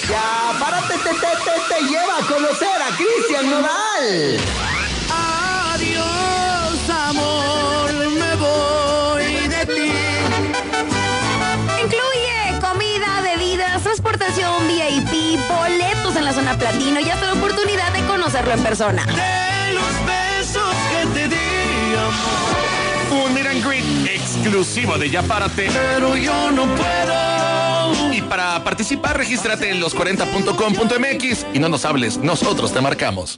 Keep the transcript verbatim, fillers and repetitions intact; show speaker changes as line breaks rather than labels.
Ya, párate, te, te, te, te lleva a conocer a Cristian Nodal.
Adiós, amor, me voy de ti.
Incluye comida, bebidas, transportación V I P, boletos en la zona platino y hasta la oportunidad de conocerlo en persona.
De los besos que te di, amor.
Un meet and greet exclusivo de Ya Párate.
Pero yo no puedo.
Y para participar, regístrate en los cuarenta punto com punto m x y no nos hables, nosotros te marcamos.